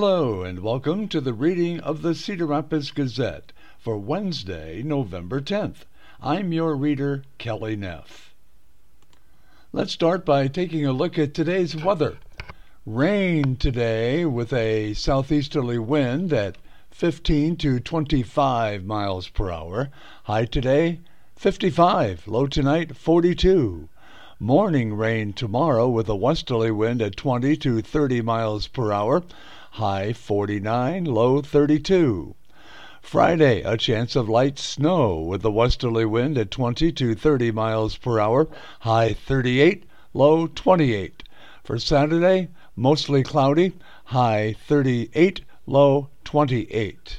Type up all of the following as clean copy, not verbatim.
Hello and welcome to the reading of the Cedar Rapids Gazette for Wednesday, November 10th. I'm your reader, Kelly Neff. Let's start by taking a look at today's weather. Rain today with a southeasterly wind at 15 to 25 miles per hour. High today, 55. Low tonight, 42. Morning rain tomorrow with a westerly wind at 20 to 30 miles per hour. High 49, low 32. Friday, a chance of light snow with a westerly wind at 20 to 30 miles per hour. High 38, low 28. For Saturday, mostly cloudy. High 38, low 28.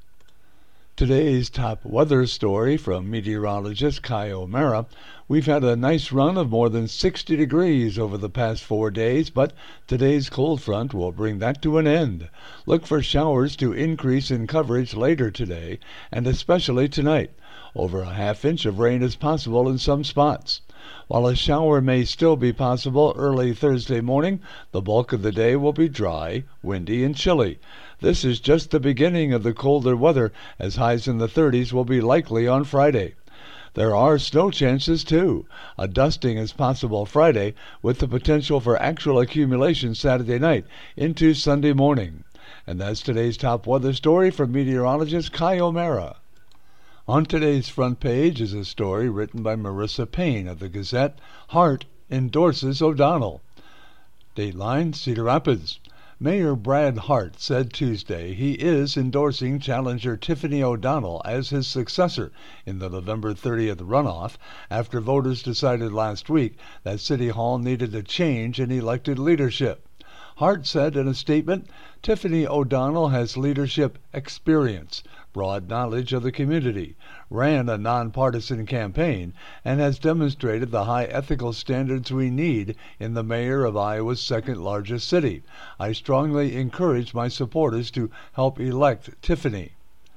Today's top weather story from meteorologist Kai O'Mara. We've had a nice run of more than 60 degrees over the past 4 days, but today's cold front will bring that to an end. Look for showers to increase in coverage later today, and especially tonight. Over a half-inch of rain is possible in some spots. While a shower may still be possible early Thursday morning, the bulk of the day will be dry, windy, and chilly. This is just the beginning of the colder weather, as highs in the 30s will be likely on Friday. There are snow chances, too. A dusting is possible Friday, with the potential for actual accumulation Saturday night into Sunday morning. And that's today's top weather story from meteorologist Kai O'Mara. On today's front page is a story written by Marissa Payne of the Gazette. Hart endorses O'Donnell. Dateline, Cedar Rapids. Mayor Brad Hart said Tuesday he is endorsing challenger Tiffany O'Donnell as his successor in the November 30th runoff after voters decided last week that City Hall needed a change in elected leadership. Hart said in a statement, Tiffany O'Donnell has leadership experience, broad knowledge of the community, ran a nonpartisan campaign, and has demonstrated the high ethical standards we need in the mayor of Iowa's second-largest city. I strongly encourage my supporters to help elect Tiffany.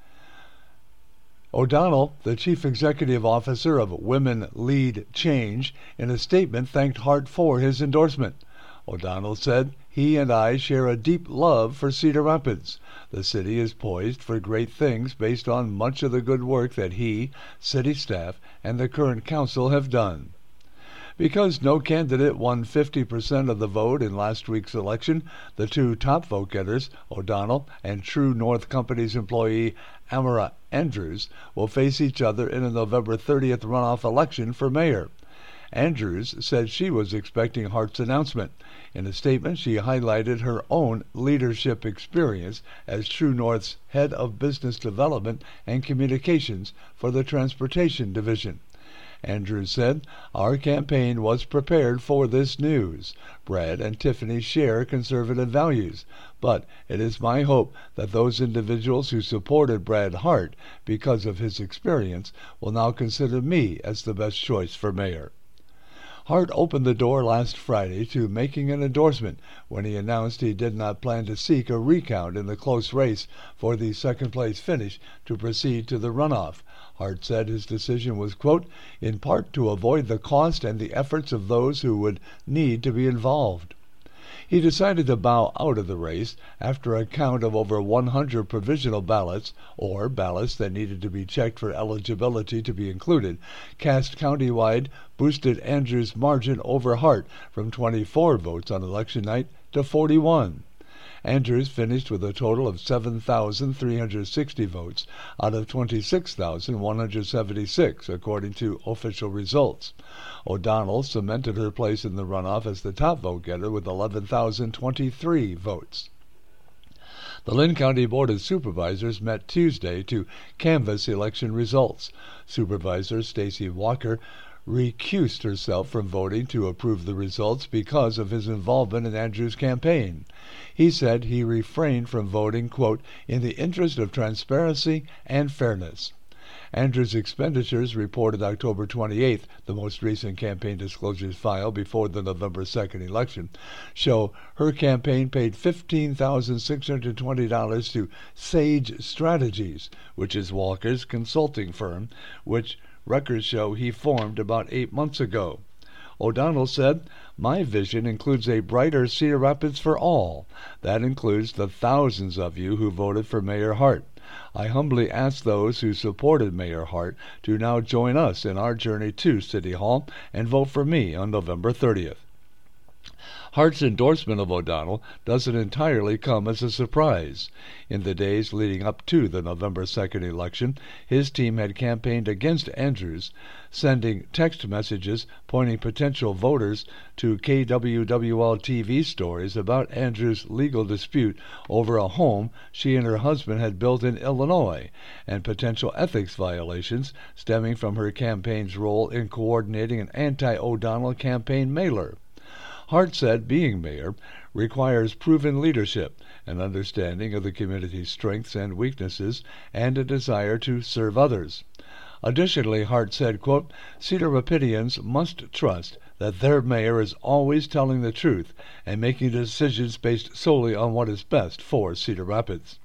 O'Donnell, the chief executive officer of Women Lead Change, in a statement thanked Hart for his endorsement. O'Donnell said, he and I share a deep love for Cedar Rapids. The city is poised for great things based on much of the good work that he, city staff, and the current council have done. Because no candidate won 50% of the vote in last week's election, the two top vote-getters, O'Donnell and True North Company's employee Amara Andrews, will face each other in a November 30th runoff election for mayor. Andrews said she was expecting Hart's announcement. In a statement, she highlighted her own leadership experience as True North's head of business development and communications for the transportation division. Andrews said, our campaign was prepared for this news. Brad and Tiffany share conservative values, but it is my hope that those individuals who supported Brad Hart because of his experience will now consider me as the best choice for mayor. Hart opened the door last Friday to making an endorsement when he announced he did not plan to seek a recount in the close race for the second-place finish to proceed to the runoff. Hart said his decision was, quote, in part to avoid the cost and the efforts of those who would need to be involved. He decided to bow out of the race after a count of over 100 provisional ballots, or ballots that needed to be checked for eligibility to be included, cast countywide boosted Andrews' margin over Hart from 24 votes on election night to 41. Andrews finished with a total of 7,360 votes out of 26,176, according to official results. O'Donnell cemented her place in the runoff as the top vote-getter with 11,023 votes. The Linn County Board of Supervisors met Tuesday to canvass election results. Supervisor Stacy Walker recused herself from voting to approve the results because of his involvement in Andrews' campaign. He said he refrained from voting, quote, in the interest of transparency and fairness. Andrews' expenditures reported October 28th, the most recent campaign disclosures filed before the November 2nd election, show her campaign paid $15,620 to Sage Strategies, which is Walker's consulting firm, which records show he formed about 8 months ago. O'Donnell said, "My vision includes a brighter Cedar Rapids for all. That includes the thousands of you who voted for Mayor Hart. I humbly ask those who supported Mayor Hart to now join us in our journey to City Hall and vote for me on November 30th. Hart's endorsement of O'Donnell doesn't entirely come as a surprise. In the days leading up to the November 2nd election, his team had campaigned against Andrews, sending text messages pointing potential voters to KWWL-TV stories about Andrews' legal dispute over a home she and her husband had built in Illinois, and potential ethics violations stemming from her campaign's role in coordinating an anti-O'Donnell campaign mailer. Hart said being mayor requires proven leadership, an understanding of the community's strengths and weaknesses, and a desire to serve others. Additionally, Hart said, quote, Cedar Rapidians must trust that their mayor is always telling the truth and making decisions based solely on what is best for Cedar Rapids.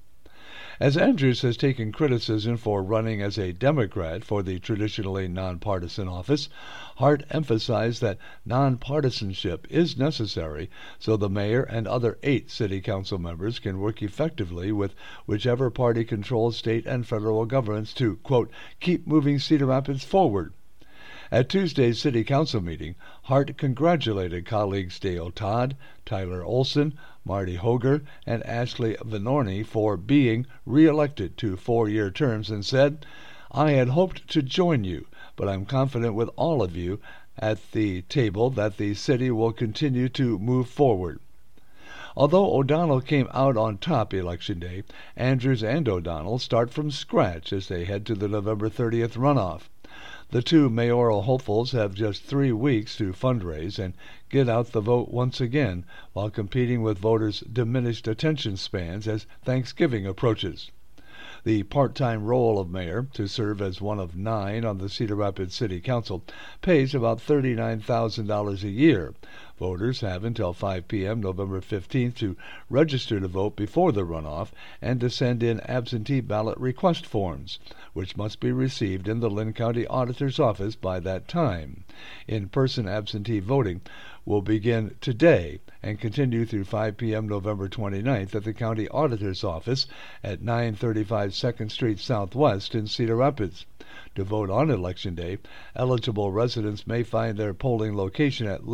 As Andrews has taken criticism for running as a Democrat for the traditionally nonpartisan office, Hart emphasized that nonpartisanship is necessary so the mayor and other 8 city council members can work effectively with whichever party controls state and federal governments to, quote, keep moving Cedar Rapids forward. At Tuesday's City Council meeting, Hart congratulated colleagues Dale Todd, Tyler Olson, Marty Hoger, and Ashley Vinorni for being re-elected to 4-year terms and said, I had hoped to join you, but I'm confident with all of you at the table that the city will continue to move forward. Although O'Donnell came out on top Election Day, Andrews and O'Donnell start from scratch as they head to the November 30th runoff. The 2 mayoral hopefuls have just 3 weeks to fundraise and get out the vote once again while competing with voters' diminished attention spans as Thanksgiving approaches. The part-time role of mayor, to serve as one of 9 on the Cedar Rapids City Council, pays about $39,000 a year. Voters have until 5 p.m. November 15th to register to vote before the runoff and to send in absentee ballot request forms, which must be received in the Lynn County Auditor's Office by that time. In-person absentee voting will begin today and continue through 5 p.m. November 29th at the County Auditor's Office at 935 2nd Street Southwest in Cedar Rapids. To vote on Election Day, eligible residents may find their polling location at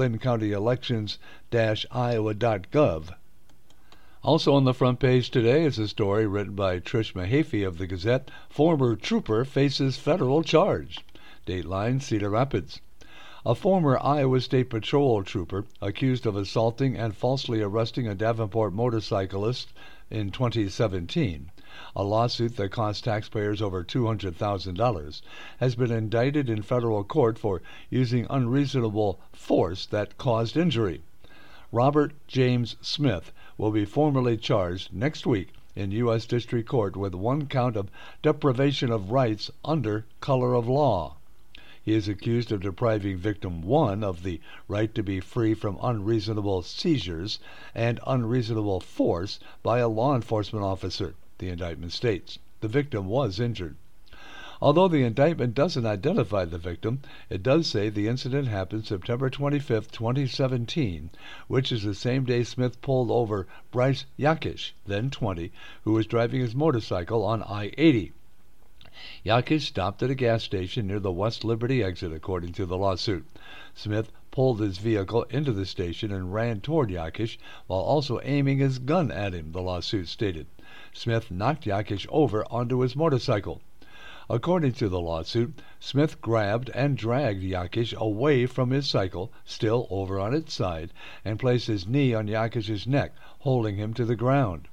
lynncounty-elections-iowa.gov. Also on the front page today is a story written by Trish Mahaffey of the Gazette, Former Trooper Faces Federal Charge. Dateline, Cedar Rapids. A former Iowa State Patrol trooper accused of assaulting and falsely arresting a Davenport motorcyclist in 2017, a lawsuit that cost taxpayers over $200,000, has been indicted in federal court for using unreasonable force that caused injury. Robert James Smith will be formally charged next week in U.S. District Court with 1 count of deprivation of rights under color of law. He is accused of depriving Victim 1 of the right to be free from unreasonable seizures and unreasonable force by a law enforcement officer, the indictment states. The victim was injured. Although the indictment doesn't identify the victim, it does say the incident happened September 25, 2017, which is the same day Smith pulled over Bryce Yakish, then 20, who was driving his motorcycle on I-80. Yakish stopped at a gas station near the West Liberty exit, according to the lawsuit. Smith pulled his vehicle into the station and ran toward Yakish while also aiming his gun at him, the lawsuit stated. Smith knocked Yakish over onto his motorcycle. According to the lawsuit, Smith grabbed and dragged Yakish away from his cycle, still over on its side, and placed his knee on Yakish's neck, holding him to the ground.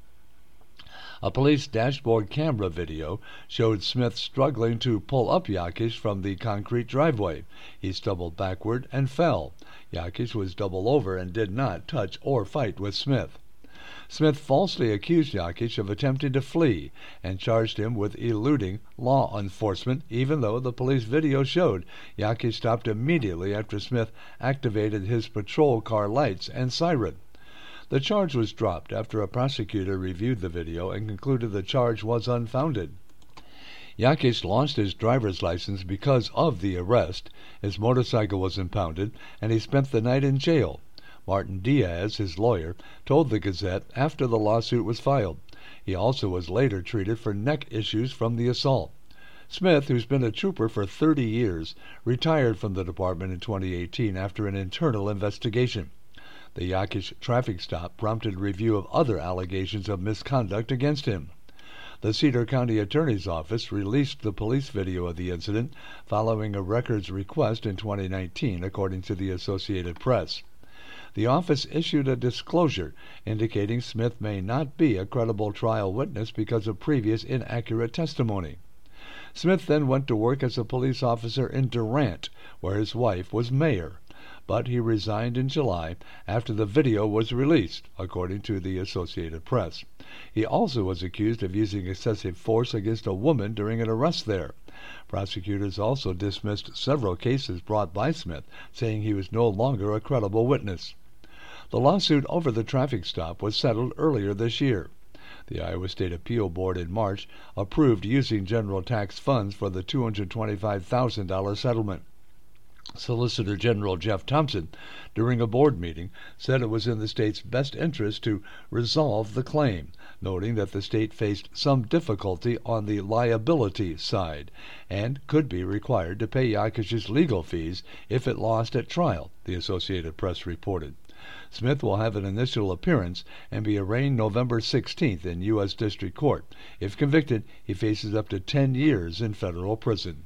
A police dashboard camera video showed Smith struggling to pull up Yakish from the concrete driveway. He stumbled backward and fell. Yakish was doubled over and did not touch or fight with Smith. Smith falsely accused Yakish of attempting to flee and charged him with eluding law enforcement, even though the police video showed Yakish stopped immediately after Smith activated his patrol car lights and siren. The charge was dropped after a prosecutor reviewed the video and concluded the charge was unfounded. Yakish lost his driver's license because of the arrest. His motorcycle was impounded, and he spent the night in jail. Martin Diaz, his lawyer, told the Gazette after the lawsuit was filed. He also was later treated for neck issues from the assault. Smith, who's been a trooper for 30 years, retired from the department in 2018 after an internal investigation. The Yakish traffic stop prompted review of other allegations of misconduct against him. The Cedar County Attorney's Office released the police video of the incident following a records request in 2019, according to the Associated Press. The office issued a disclosure indicating Smith may not be a credible trial witness because of previous inaccurate testimony. Smith then went to work as a police officer in Durant, where his wife was mayor, but he resigned in July after the video was released, according to the Associated Press. He also was accused of using excessive force against a woman during an arrest there. Prosecutors also dismissed several cases brought by Smith, saying he was no longer a credible witness. The lawsuit over the traffic stop was settled earlier this year. The Iowa State Appeal Board in March approved using general tax funds for the $225,000 settlement. Solicitor General Jeff Thompson, during a board meeting, said it was in the state's best interest to resolve the claim, noting that the state faced some difficulty on the liability side and could be required to pay Yakish's legal fees if it lost at trial, the Associated Press reported. Smith will have an initial appearance and be arraigned November 16th in U.S. District Court. If convicted, he faces up to 10 years in federal prison.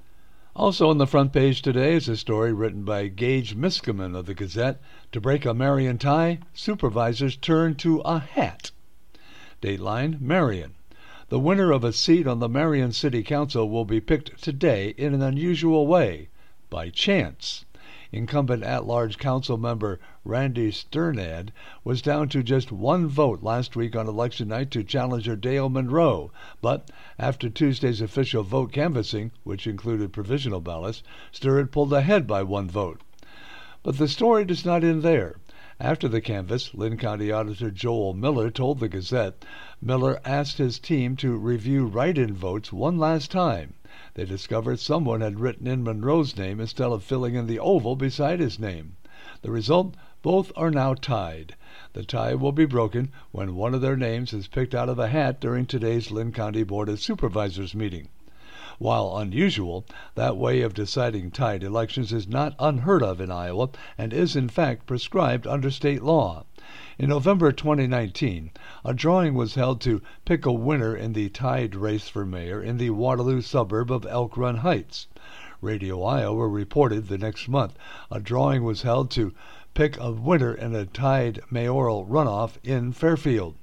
Also on the front page today is a story written by Gage Miskimen of the Gazette. To break a Marion tie, supervisors turn to a hat. Dateline, Marion. The winner of a seat on the Marion City Council will be picked today in an unusual way, by chance. Incumbent at-large council member Randy Sternad was down to just one vote last week on election night to challenger Dale Monroe, but after Tuesday's official vote canvassing, which included provisional ballots, Sternad pulled ahead by one vote. But the story does not end there. After the canvass, Lynn County Auditor Joel Miller told the Gazette Miller asked his team to review write-in votes one last time. They discovered someone had written in Monroe's name instead of filling in the oval beside his name. The result, both are now tied. The tie will be broken when one of their names is picked out of a hat during today's Lynn County Board of Supervisors meeting. While unusual, that way of deciding tied elections is not unheard of in Iowa and is in fact prescribed under state law. In November 2019, a drawing was held to pick a winner in the tied race for mayor in the Waterloo suburb of Elk Run Heights. Radio Iowa reported the next month a drawing was held to pick a winner in a tied mayoral runoff in Fairfield.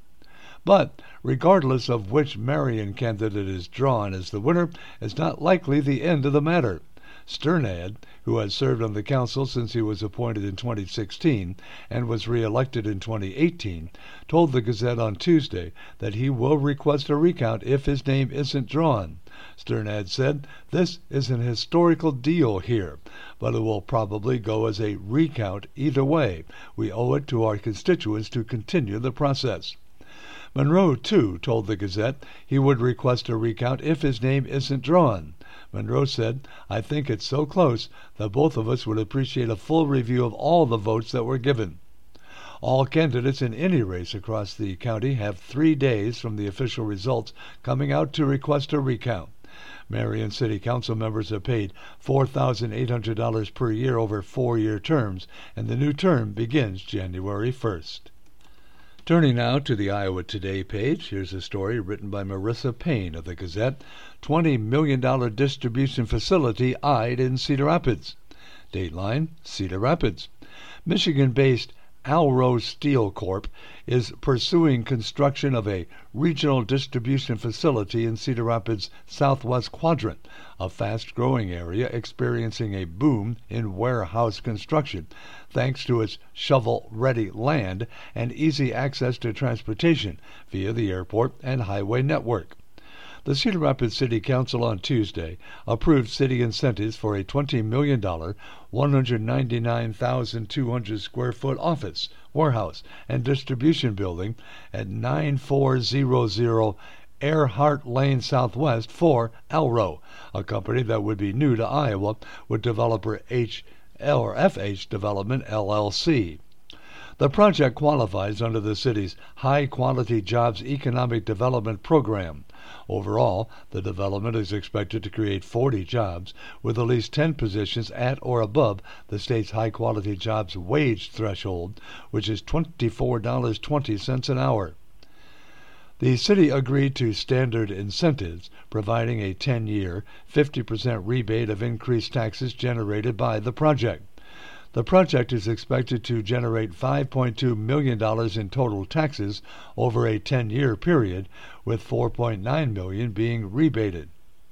But regardless of which Marion candidate is drawn as the winner, is not likely the end of the matter. Sternad, who has served on the council since he was appointed in 2016 and was re-elected in 2018, told the Gazette on Tuesday that he will request a recount if his name isn't drawn. Sternad said, "This is an historical deal here, but it will probably go as a recount either way. We owe it to our constituents to continue the process." Monroe, too, told the Gazette he would request a recount if his name isn't drawn. Monroe said, "I think it's so close that both of us would appreciate a full review of all the votes that were given." All candidates in any race across the county have 3 days from the official results coming out to request a recount. Marion City Council members are paid $4,800 per year over 4-year terms, and the new term begins January 1st. Turning now to the Iowa Today page, here's a story written by Marissa Payne of the Gazette. $20 million distribution facility eyed in Cedar Rapids. Dateline, Cedar Rapids. Michigan-based Alro Steel Corp. is pursuing construction of a regional distribution facility in Cedar Rapids' southwest quadrant, a fast-growing area experiencing a boom in warehouse construction, thanks to its shovel-ready land and easy access to transportation via the airport and highway network. The Cedar Rapids City Council on Tuesday approved city incentives for a $20 million, 199,200 square foot office, warehouse, and distribution building at 9400 Earhart Lane Southwest for Alro, a company that would be new to Iowa with developer FH Development LLC. The project qualifies under the city's High Quality Jobs Economic Development Program. Overall, the development is expected to create 40 jobs, with at least 10 positions at or above the state's High Quality Jobs wage threshold, which is $24.20 an hour. The city agreed to standard incentives, providing a 10-year, 50% rebate of increased taxes generated by the project. The project is expected to generate $5.2 million in total taxes over a 10-year period, with $4.9 million being rebated.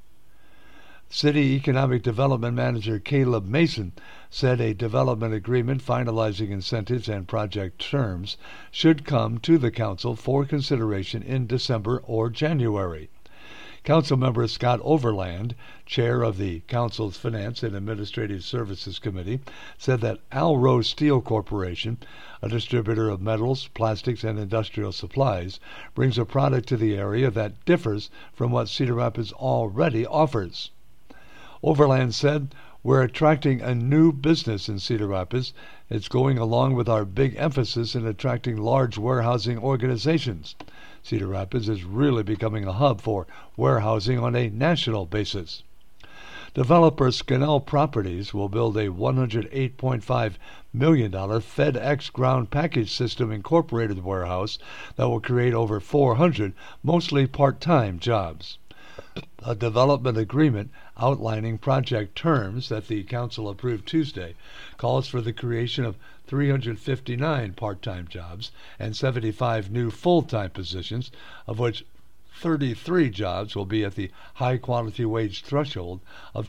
City Economic Development Manager Caleb Mason said a development agreement finalizing incentives and project terms should come to the council for consideration in December or January. Councilmember Scott Overland, chair of the council's Finance and Administrative Services Committee, said that Alro Steel Corporation, a distributor of metals, plastics, and industrial supplies, brings a product to the area that differs from what Cedar Rapids already offers. Overland said, "We're attracting a new business in Cedar Rapids. It's going along with our big emphasis in attracting large warehousing organizations. Cedar Rapids is really becoming a hub for warehousing on a national basis." Developer Scannell Properties will build a $108.5 million FedEx Ground Package System Incorporated warehouse that will create over 400, mostly part-time jobs. A development agreement outlining project terms that the council approved Tuesday calls for the creation of 359 part-time jobs and 75 new full-time positions, of which 33 jobs will be at the high-quality wage threshold of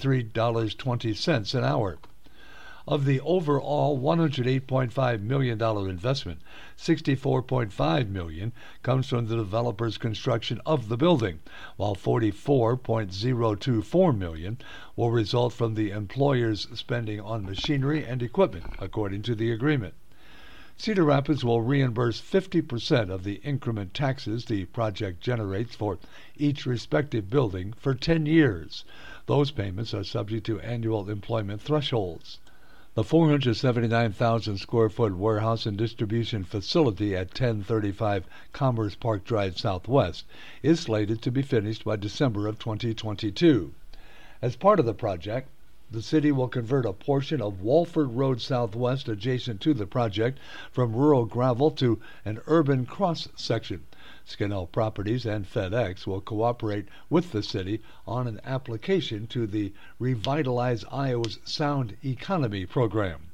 $23.20 an hour. Of the overall $108.5 million investment, $64.5 million comes from the developer's construction of the building, while $44.024 million will result from the employer's spending on machinery and equipment, according to the agreement. Cedar Rapids will reimburse 50% of the increment taxes the project generates for each respective building for 10 years. Those payments are subject to annual employment thresholds. The 479,000 square foot warehouse and distribution facility at 1035 Commerce Park Drive Southwest is slated to be finished by December of 2022. As part of the project, the city will convert a portion of Walford Road Southwest adjacent to the project from rural gravel to an urban cross section. Scannell Properties and FedEx will cooperate with the city on an application to the Revitalize Iowa's Sound Economy program.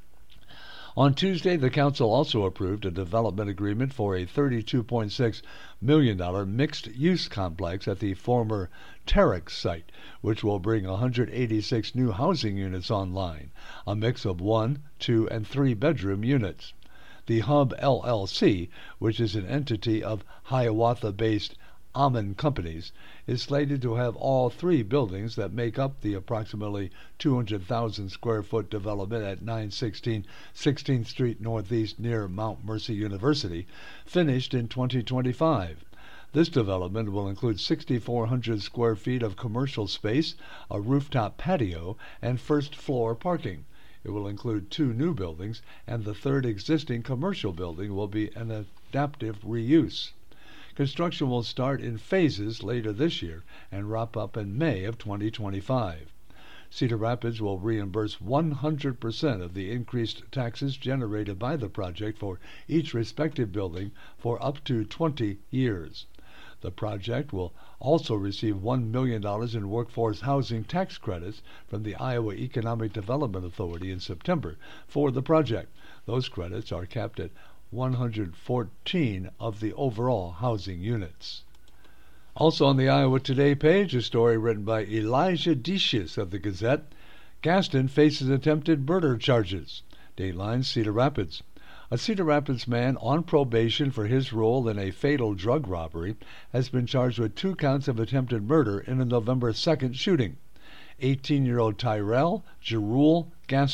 On Tuesday, the council also approved a development agreement for a $32.6 million mixed-use complex at the former Terex site, which will bring 186 new housing units online, a mix of 1, 2, and 3-bedroom units. The Hub LLC, which is an entity of Hiawatha-based Aman Companies, is slated to have all 3 buildings that make up the approximately 200,000 square foot development at 916 16th Street Northeast near Mount Mercy University finished in 2025. This development will include 6,400 square feet of commercial space, a rooftop patio, and first-floor parking. It will include 2 new buildings, and the 3rd existing commercial building will be an adaptive reuse. Construction will start in phases later this year and wrap up in May of 2025. Cedar Rapids will reimburse 100% of the increased taxes generated by the project for each respective building for up to 20 years. The project will also receive $1 million in workforce housing tax credits from the Iowa Economic Development Authority in September for the project. Those credits are capped at 114 of the overall housing units. Also on the Iowa Today page, a story written by Elijah Decius of the Gazette. Gaston faces attempted murder charges. Dateline, Cedar Rapids. A Cedar Rapids man on probation for his role in a fatal drug robbery has been charged with 2 counts of attempted murder in a November 2nd shooting. 18-year-old Tyrell Jerul Gaston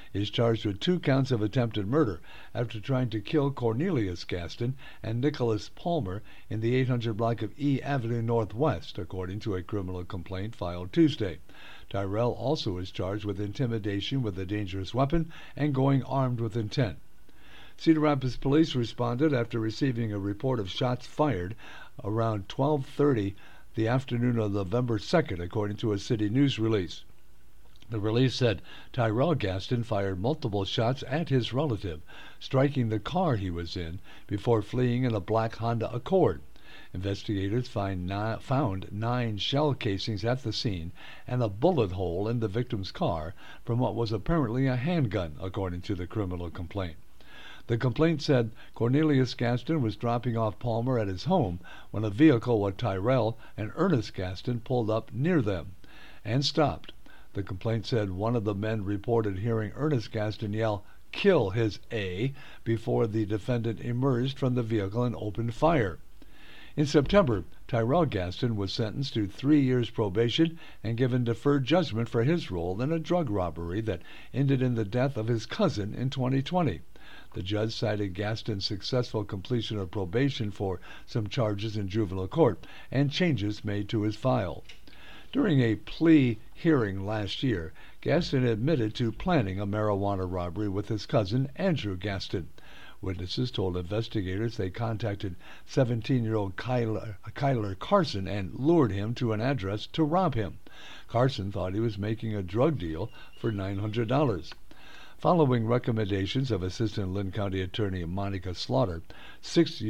is charged with 2 counts of attempted murder after trying to kill Cornelius Gaston and Nicholas Palmer in the 800 block of E Avenue Northwest, according to a criminal complaint filed Tuesday. Tyrell also is charged with intimidation with a dangerous weapon and going armed with intent. Cedar Rapids police responded after receiving a report of shots fired around 12:30 the afternoon of November 2nd, according to a city news release. The release said Tyrell Gaston fired multiple shots at his relative, striking the car he was in before fleeing in a black Honda Accord. Investigators found 9 shell casings at the scene and a bullet hole in the victim's car from what was apparently a handgun, according to the criminal complaint. The complaint said Cornelius Gaston was dropping off Palmer at his home when a vehicle with Tyrell and Ernest Gaston pulled up near them and stopped. The complaint said one of the men reported hearing Ernest Gaston yell, "Kill his A," before the defendant emerged from the vehicle and opened fire. In September, Tyrell Gaston was sentenced to 3 years probation and given deferred judgment for his role in a drug robbery that ended in the death of his cousin in 2020. The judge cited Gaston's successful completion of probation for some charges in juvenile court and changes made to his file. During a plea hearing last year, Gaston admitted to planning a marijuana robbery with his cousin, Andrew Gaston. Witnesses told investigators they contacted 17-year-old Kyler Carson and lured him to an address to rob him. Carson thought he was making a drug deal for $900. Following recommendations of Assistant Lynn County Attorney Monica Slaughter, 6th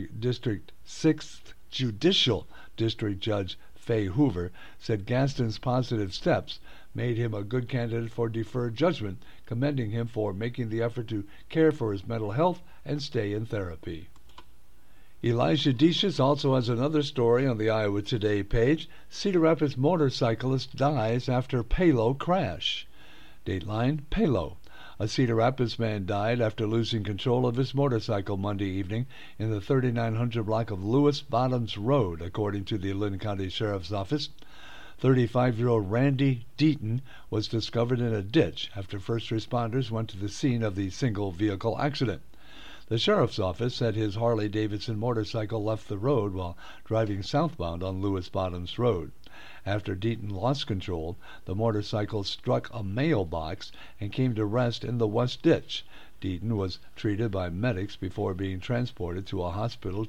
Judicial District Judge Fay Hoover said Gaston's positive steps made him a good candidate for deferred judgment, commending him for making the effort to care for his mental health and stay in therapy. Elijah Deschus also has another story on the Iowa Today page. Cedar Rapids motorcyclist dies after Palo crash. Dateline, Palo. A Cedar Rapids man died after losing control of his motorcycle Monday evening in the 3900 block of Lewis Bottoms Road, according to the Lynn County Sheriff's Office. 35-year-old Randy Deaton was discovered in a ditch after first responders went to the scene of the single-vehicle accident. The Sheriff's Office said his Harley-Davidson motorcycle left the road while driving southbound on Lewis Bottoms Road. After Deaton lost control, the motorcycle struck a mailbox and came to rest in the west ditch. Deaton was treated by medics before being transported to a hospital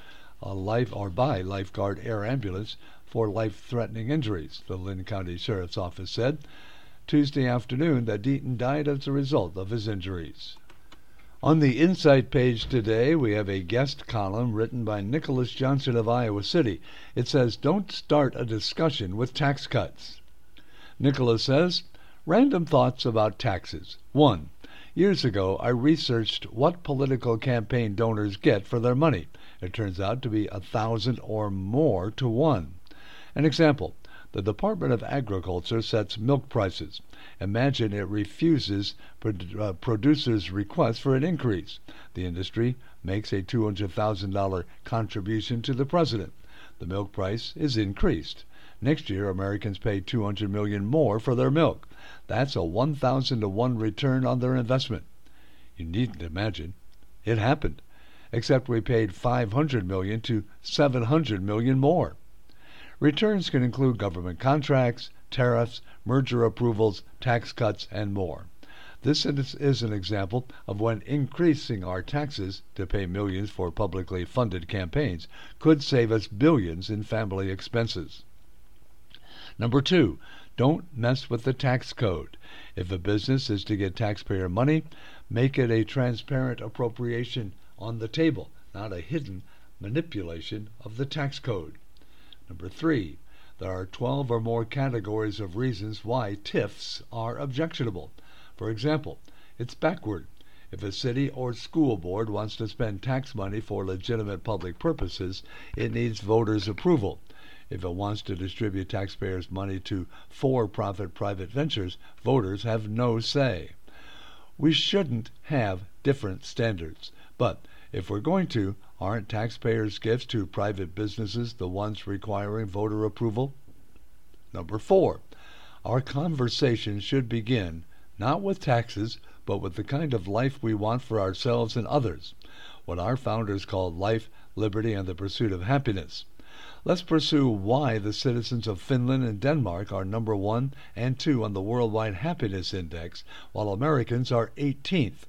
by lifeguard air ambulance for life-threatening injuries, the Lynn County Sheriff's Office said Tuesday afternoon that Deaton died as a result of his injuries. On the Insight page today, we have a guest column written by Nicholas Johnson of Iowa City. It says, "Don't start a discussion with tax cuts." Nicholas says, random thoughts about taxes. 1. Years ago, I researched what political campaign donors get for their money. It turns out to be 1,000 or more to 1. An example. The Department of Agriculture sets milk prices. Imagine it refuses producers' requests for an increase. The industry makes a $200,000 contribution to the president. The milk price is increased. Next year, Americans pay $200 million more for their milk. That's a 1,000 to 1 return on their investment. You needn't imagine. It happened. Except we paid $500 million to $700 million more. Returns can include government contracts, tariffs, merger approvals, tax cuts, and more. This is an example of when increasing our taxes to pay millions for publicly funded campaigns could save us billions in family expenses. Number 2, don't mess with the tax code. If a business is to get taxpayer money, make it a transparent appropriation on the table, not a hidden manipulation of the tax code. Number 3, there are 12 or more categories of reasons why TIFs are objectionable. For example, it's backward. If a city or school board wants to spend tax money for legitimate public purposes, it needs voters' approval. If it wants to distribute taxpayers' money to for-profit private ventures, voters have no say. We shouldn't have different standards, but if we're going to, aren't taxpayers' gifts to private businesses the ones requiring voter approval? Number 4, our conversation should begin, not with taxes, but with the kind of life we want for ourselves and others, what our founders called life, liberty, and the pursuit of happiness. Let's pursue why the citizens of Finland and Denmark are number 1 and 2 on the Worldwide Happiness Index, while Americans are 18th.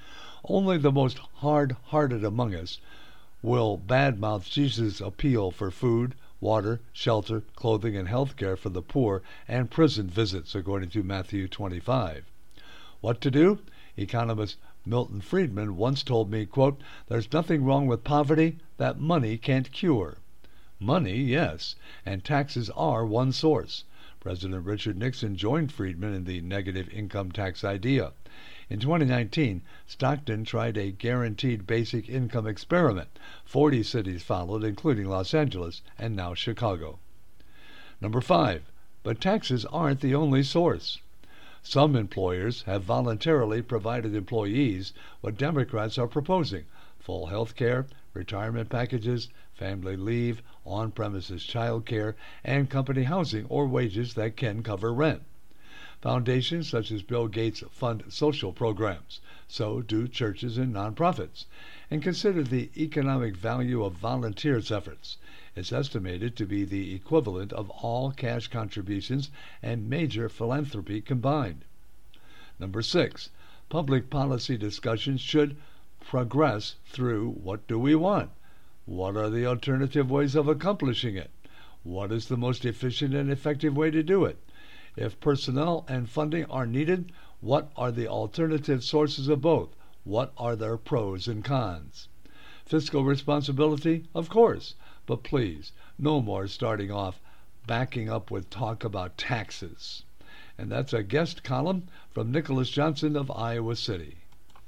Only the most hard-hearted among us will badmouth Jesus' appeal for food, water, shelter, clothing, and health care for the poor, and prison visits, according to Matthew 25. What to do? Economist Milton Friedman once told me, quote, "There's nothing wrong with poverty that money can't cure." Money, yes, and taxes are one source. President Richard Nixon joined Friedman in the negative income tax idea. In 2019, Stockton tried a guaranteed basic income experiment. 40 cities followed, including Los Angeles and now Chicago. Number 5, but taxes aren't the only source. Some employers have voluntarily provided employees what Democrats are proposing: full health care, retirement packages, family leave, on-premises child care, and company housing or wages that can cover rent. Foundations such as Bill Gates fund social programs. So do churches and nonprofits. And consider the economic value of volunteers' efforts. It's estimated to be the equivalent of all cash contributions and major philanthropy combined. Number 6, public policy discussions should progress through what do we want? What are the alternative ways of accomplishing it? What is the most efficient and effective way to do it? If personnel and funding are needed, what are the alternative sources of both? What are their pros and cons? Fiscal responsibility? Of course. But please, no more starting off backing up with talk about taxes. And that's a guest column from Nicholas Johnson of Iowa City.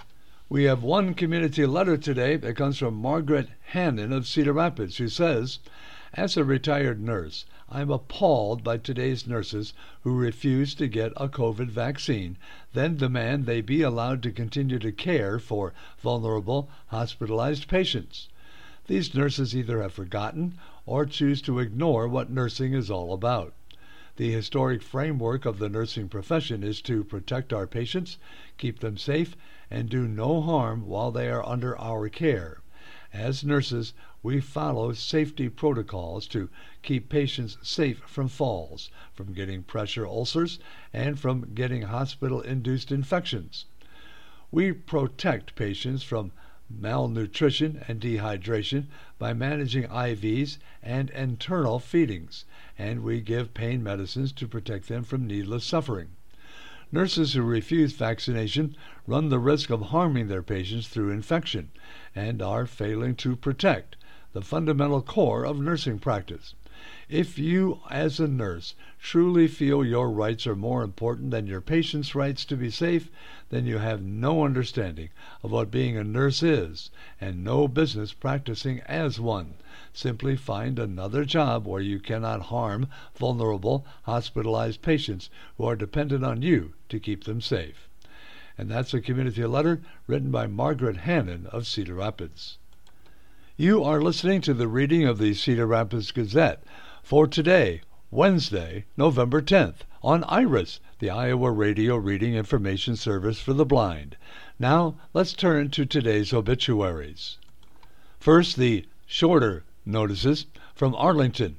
We have one community letter today that comes from Margaret Hannon of Cedar Rapids, who says, "As a retired nurse, I'm appalled by today's nurses who refuse to get a COVID vaccine, then demand they be allowed to continue to care for vulnerable, hospitalized patients. These nurses either have forgotten or choose to ignore what nursing is all about. The historic framework of the nursing profession is to protect our patients, keep them safe, and do no harm while they are under our care. As nurses, we follow safety protocols to keep patients safe from falls, from getting pressure ulcers, and from getting hospital-induced infections. We protect patients from malnutrition and dehydration by managing IVs and internal feedings, and we give pain medicines to protect them from needless suffering. Nurses who refuse vaccination run the risk of harming their patients through infection and are failing to protect the fundamental core of nursing practice. If you, as a nurse, truly feel your rights are more important than your patients' rights to be safe, then you have no understanding of what being a nurse is and no business practicing as one. Simply find another job where you cannot harm vulnerable, hospitalized patients who are dependent on you to keep them safe." And that's a community letter written by Margaret Hannon of Cedar Rapids. You are listening to the reading of the Cedar Rapids Gazette for today, Wednesday, November 10th, on IRIS, the Iowa Radio Reading Information Service for the Blind. Now, let's turn to today's obituaries. First, the shorter notices from Arlington.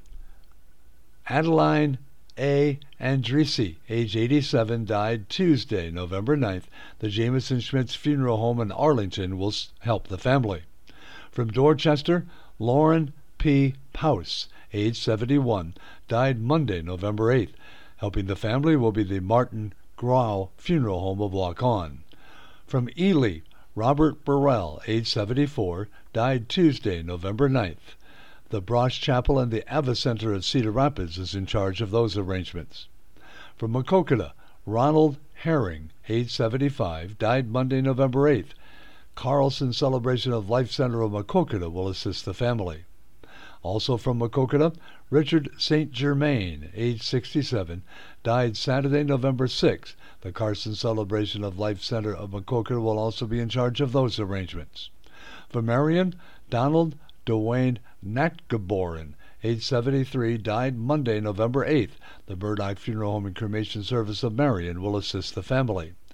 Adeline A. Andrisi, age 87, died Tuesday, November 9th. The Jameson Schmitz Funeral Home in Arlington will help the family. From Dorchester, Lauren P. Paus, age 71, died Monday, November 8th. Helping the family will be the Martin Grau Funeral Home of Waukon. From Ely, Robert Burrell, age 74, died Tuesday, November 9th. The Brosh Chapel and the Ava Center at Cedar Rapids is in charge of those arrangements. From Maquoketa, Ronald Herring, age 75, died Monday, November 8th. Carlson Celebration of Life Center of Maquoketa will assist the family. Also from Maquoketa, Richard St. Germain, age 67, died Saturday, November 6th. The Carson Celebration of Life Center of Maquoketa will also be in charge of those arrangements. For Marion, Donald Dwayne Natgaboren, age 73, died Monday, November 8th. The Murdoch Funeral Home and Cremation Service of Marion will assist the family.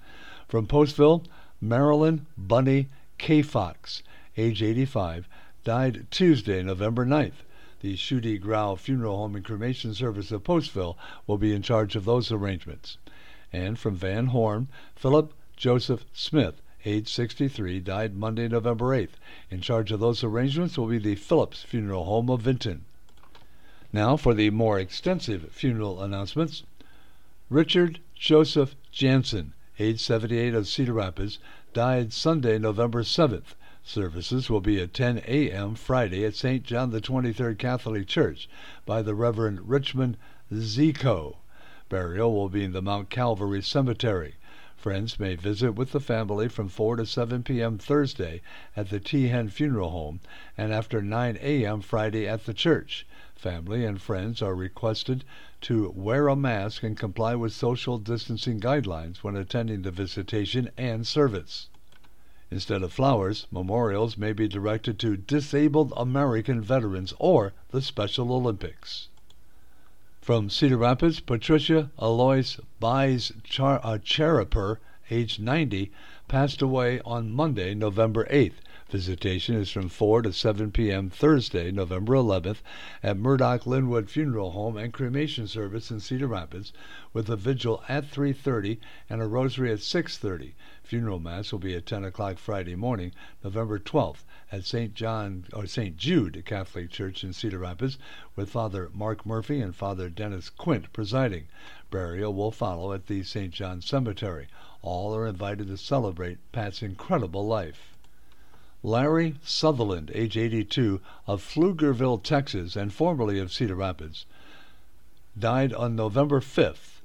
From Postville, Marilyn Bunny K. Fox, age 85, died Tuesday, November 9th. The Shooty Grau Funeral Home and Cremation Service of Postville will be in charge of those arrangements. And from Van Horn, Philip Joseph Smith, age 63, died Monday, November 8th. In charge of those arrangements will be the Phillips Funeral Home of Vinton. Now for the more extensive funeral announcements. Richard Joseph Jansen, age 78, of Cedar Rapids, died Sunday, November 7th. Services will be at 10 a.m. Friday at St. John the 23rd Catholic Church by the Reverend Richmond Zico. Burial will be in the Mount Calvary Cemetery. Friends may visit with the family from 4 to 7 p.m. Thursday at the T-Hen Funeral Home and after 9 a.m. Friday at the church. Family and friends are requested to wear a mask and comply with social distancing guidelines when attending the visitation and service. Instead of flowers, memorials may be directed to disabled American veterans or the Special Olympics. From Cedar Rapids, Patricia Alois Buys Chariper, age 90, passed away on Monday, November 8th. Visitation is from 4 to 7 p.m. Thursday, November 11th, at Murdoch Linwood Funeral Home and Cremation Service in Cedar Rapids, with a vigil at 3:30 and a rosary at 6:30. Funeral Mass will be at 10 o'clock Friday morning, November 12th, at St. Jude Catholic Church in Cedar Rapids, with Father Mark Murphy and Father Dennis Quint presiding. Burial will follow at the St. John Cemetery. All are invited to celebrate Pat's incredible life. Larry Sutherland, age 82, of Pflugerville, Texas, and formerly of Cedar Rapids, died on November 5th.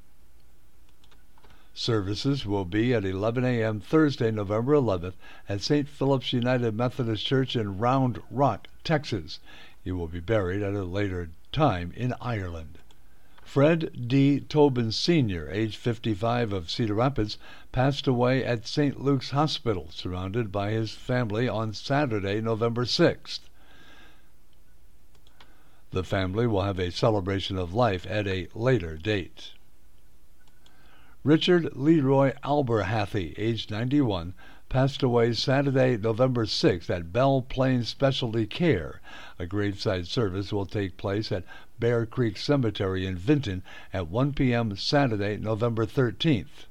Services will be at 11 a.m. Thursday, November 11th, at St. Philip's United Methodist Church in Round Rock, Texas. He will be buried at a later time in Ireland. Fred D. Tobin Sr., age 55, of Cedar Rapids, passed away at St. Luke's Hospital, surrounded by his family, on Saturday, November 6th. The family will have a celebration of life at a later date. Richard Leroy Alberhathy, age 91, passed away Saturday, November 6th at Belle Plaine Specialty Care. A graveside service will take place at Bear Creek Cemetery in Vinton at 1 p.m. Saturday, November 13th.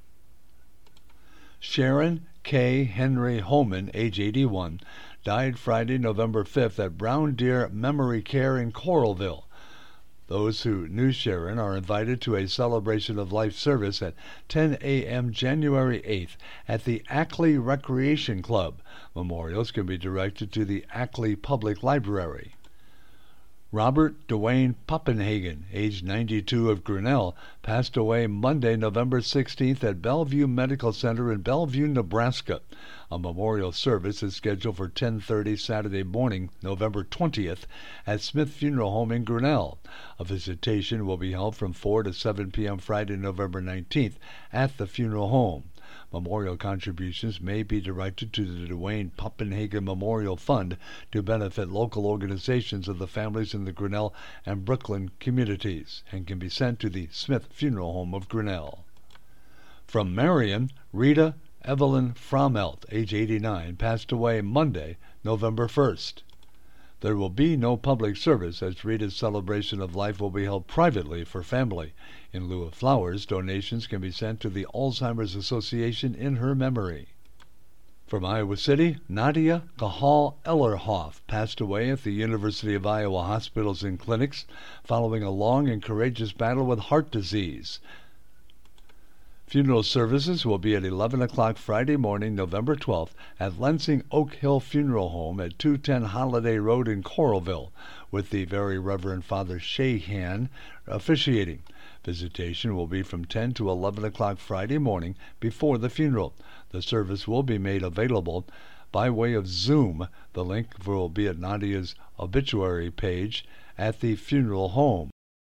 Sharon K. Henry Holman, age 81, died Friday, November 5th at Brown Deer Memory Care in Coralville. Those who knew Sharon are invited to a celebration of life service at 10 a.m. January 8th at the Ackley Recreation Club. Memorials can be directed to the Ackley Public Library. Robert Dwayne Poppenhagen, age 92, of Grinnell, passed away Monday, November 16th at Bellevue Medical Center in Bellevue, Nebraska. A memorial service is scheduled for 10:30 Saturday morning, November 20th, at Smith Funeral Home in Grinnell. A visitation will be held from 4 to 7 p.m. Friday, November 19th, at the funeral home. Memorial contributions may be directed to the Dwayne Poppenhagen Memorial Fund to benefit local organizations of the families in the Grinnell and Brooklyn communities, and can be sent to the Smith Funeral Home of Grinnell. From Marion, Rita Evelyn Fromelt, age 89, passed away Monday, November 1st. There will be no public service, as Rita's celebration of life will be held privately for family. In lieu of flowers, donations can be sent to the Alzheimer's Association in her memory. From Iowa City, Nadia Gahal Ellerhoff passed away at the University of Iowa Hospitals and Clinics following a long and courageous battle with heart disease. Funeral services will be at 11 o'clock Friday morning, November 12th, at Lansing Oak Hill Funeral Home at 210 Holiday Road in Coralville, with the Very Reverend Father Shahan officiating. Visitation will be from 10 to 11 o'clock Friday morning before the funeral. The service will be made available by way of Zoom. The link will be at Nadia's obituary page at the funeral home.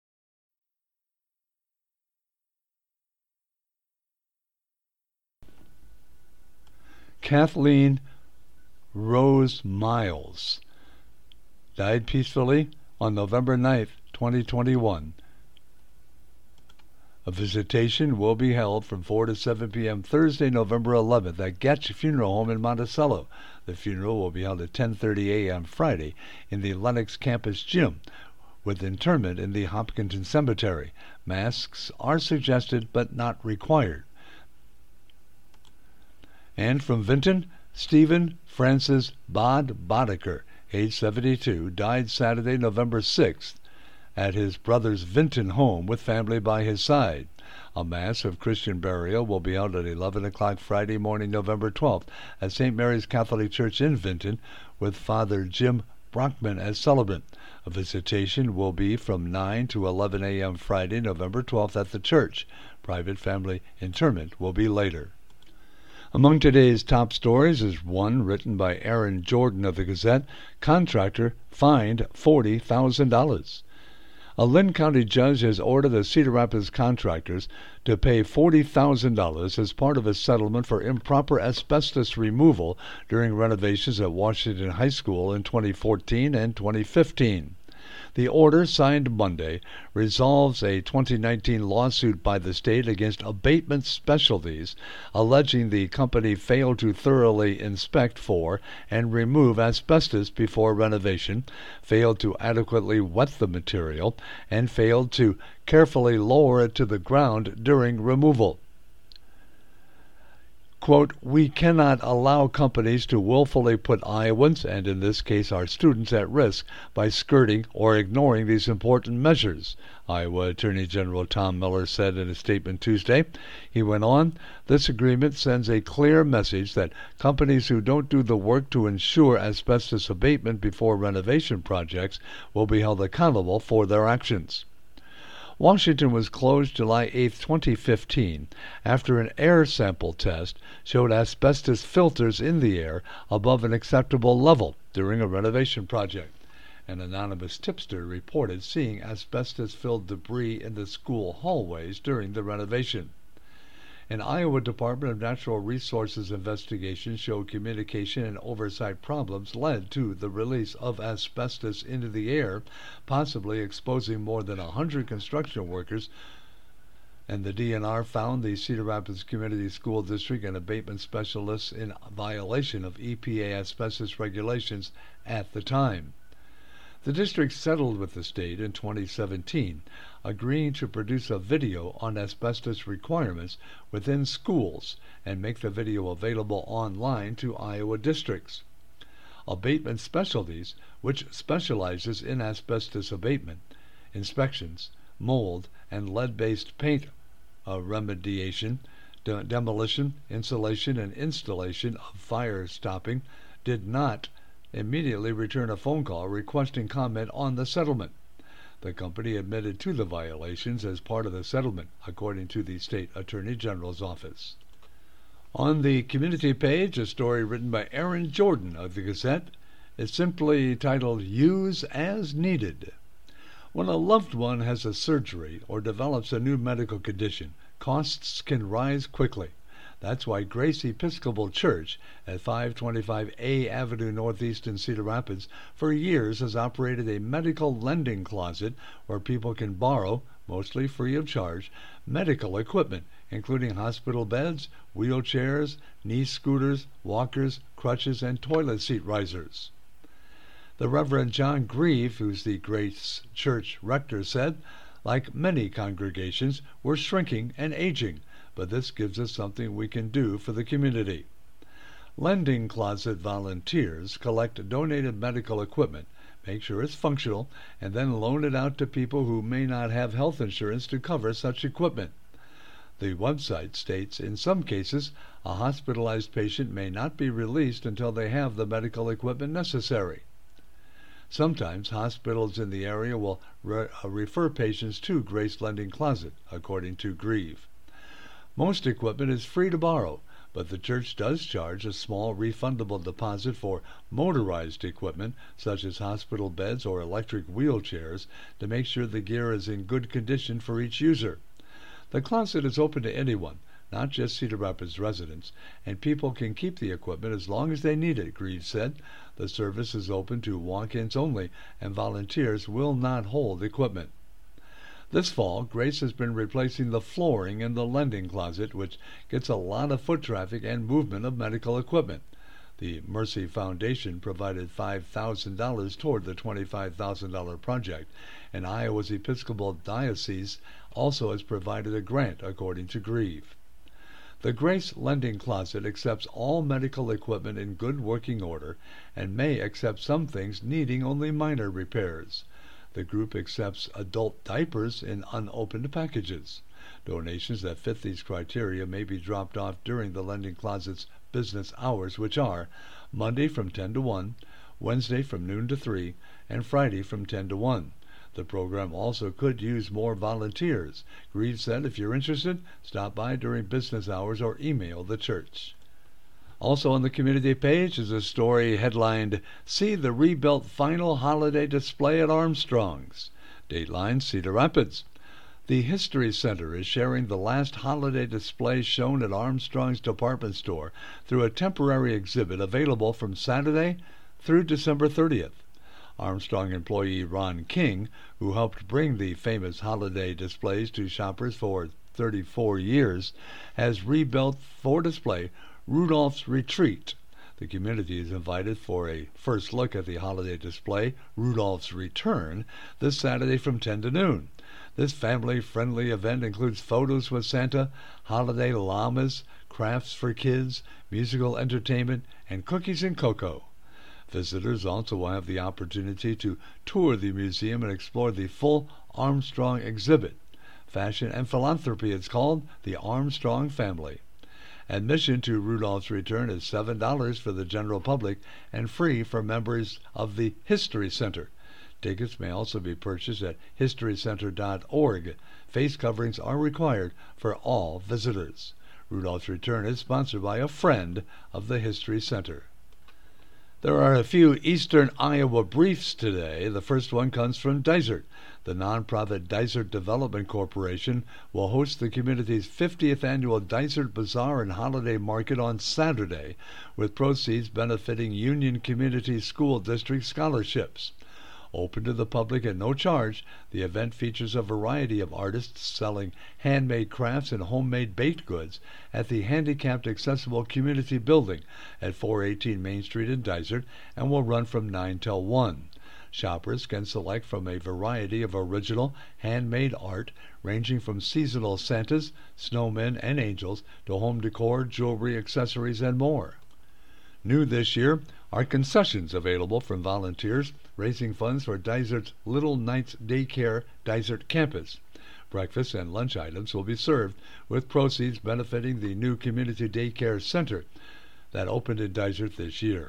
Kathleen Rose Miles died peacefully on November 9th, 2021. A visitation will be held from 4 to 7 p.m. Thursday, November 11th at Getch Funeral Home in Monticello. The funeral will be held at 10:30 a.m. Friday in the Lenox Campus Gym, with interment in the Hopkinton Cemetery. Masks are suggested but not required. And from Vinton, Stephen Francis Boddicker, age 72, died Saturday, November 6th, at his brother's Vinton home with family by his side. A Mass of Christian burial will be held at 11 o'clock Friday morning, November 12th, at St. Mary's Catholic Church in Vinton, with Father Jim Brockman as celebrant. A visitation will be from 9 to 11 a.m. Friday, November 12th at the church. Private family interment will be later. Among today's top stories is one written by Aaron Jordan of the Gazette. Contractor fined $40,000. A Lynn County judge has ordered the Cedar Rapids contractors to pay $40,000 as part of a settlement for improper asbestos removal during renovations at Washington High School in 2014 and 2015. The order, signed Monday, resolves a 2019 lawsuit by the state against Abatement Specialties, alleging the company failed to thoroughly inspect for and remove asbestos before renovation, failed to adequately wet the material, and failed to carefully lower it to the ground during removal. Quote, "We cannot allow companies to willfully put Iowans, and in this case our students, at risk by skirting or ignoring these important measures," Iowa Attorney General Tom Miller said in a statement Tuesday. He went on, "This agreement sends a clear message that companies who don't do the work to ensure asbestos abatement before renovation projects will be held accountable for their actions." Washington was closed July 8, 2015, after an air sample test showed asbestos filters in the air above an acceptable level during a renovation project. An anonymous tipster reported seeing asbestos-filled debris in the school hallways during the renovation. An Iowa Department of Natural Resources investigation showed communication and oversight problems led to the release of asbestos into the air, possibly exposing more than 100 construction workers, and the DNR found the Cedar Rapids Community School District and abatement specialists in violation of EPA asbestos regulations at the time. The district settled with the state in 2017, agreeing to produce a video on asbestos requirements within schools and make the video available online to Iowa districts. Abatement Specialties, which specializes in asbestos abatement, inspections, mold, and lead-based paint remediation, demolition, insulation, and installation of fire stopping, did not immediately return a phone call requesting comment on the settlement. The company admitted to the violations as part of the settlement, according to the State Attorney General's office. On the community page, a story written by Aaron Jordan of the Gazette is simply titled, "Use as Needed." When a loved one has a surgery or develops a new medical condition, costs can rise quickly. That's why Grace Episcopal Church at 525 A Avenue Northeast in Cedar Rapids for years has operated a medical lending closet where people can borrow, mostly free of charge, medical equipment, including hospital beds, wheelchairs, knee scooters, walkers, crutches, and toilet seat risers. The Reverend John Grieve, who's the Grace Church rector, said, "Like many congregations, we're shrinking and aging, but this gives us something we can do for the community." Lending Closet volunteers collect donated medical equipment, make sure it's functional, and then loan it out to people who may not have health insurance to cover such equipment. The website states, in some cases, a hospitalized patient may not be released until they have the medical equipment necessary. Sometimes hospitals in the area will refer patients to Grace Lending Closet, according to Grieve. Most equipment is free to borrow, but the church does charge a small refundable deposit for motorized equipment, such as hospital beds or electric wheelchairs, to make sure the gear is in good condition for each user. The closet is open to anyone, not just Cedar Rapids residents, and people can keep the equipment as long as they need it, Grieve said. The service is open to walk-ins only, and volunteers will not hold equipment. This fall, Grace has been replacing the flooring in the lending closet, which gets a lot of foot traffic and movement of medical equipment. The Mercy Foundation provided $5,000 toward the $25,000 project, and Iowa's Episcopal Diocese also has provided a grant, according to Grieve. The Grace Lending Closet accepts all medical equipment in good working order and may accept some things needing only minor repairs. The group accepts adult diapers in unopened packages. Donations that fit these criteria may be dropped off during the lending closet's business hours, which are Monday from 10 to 1, Wednesday from noon to 3, and Friday from 10 to 1. The program also could use more volunteers. Grieve said if you're interested, stop by during business hours or email the church. Also on the community page is a story headlined, See the Rebuilt Final Holiday Display at Armstrong's. Dateline, Cedar Rapids. The History Center is sharing the last holiday display shown at Armstrong's department store through a temporary exhibit available from Saturday through December 30th. Armstrong employee Ron King, who helped bring the famous holiday displays to shoppers for 34 years, has rebuilt for display Rudolph's Retreat. The community is invited for a first look at the holiday display, Rudolph's Return, this Saturday from 10 to noon. This family-friendly event includes photos with Santa, holiday llamas, crafts for kids, musical entertainment, and cookies and cocoa. Visitors also will have the opportunity to tour the museum and explore the full Armstrong exhibit. Fashion and Philanthropy, it's called the Armstrong Family. Admission to Rudolph's Return is $7 for the general public and free for members of the History Center. Tickets may also be purchased at historycenter.org. Face coverings are required for all visitors. Rudolph's Return is sponsored by a friend of the History Center. There are a few Eastern Iowa briefs today. The first one comes from Dysart. The nonprofit Dysart Development Corporation will host the community's 50th annual Dysart Bazaar and Holiday Market on Saturday, with proceeds benefiting Union Community School District scholarships. Open to the public at no charge, the event features a variety of artists selling handmade crafts and homemade baked goods at the Handicapped Accessible Community Building at 418 Main Street in Dysart and will run from 9 till 1. Shoppers can select from a variety of original handmade art ranging from seasonal Santas, snowmen, and angels to home decor, jewelry, accessories, and more. New this year are concessions available from volunteers raising funds for Dysart's Little Knights Daycare Dysart campus. Breakfast and lunch items will be served, with proceeds benefiting the new community daycare center that opened in Dysart this year.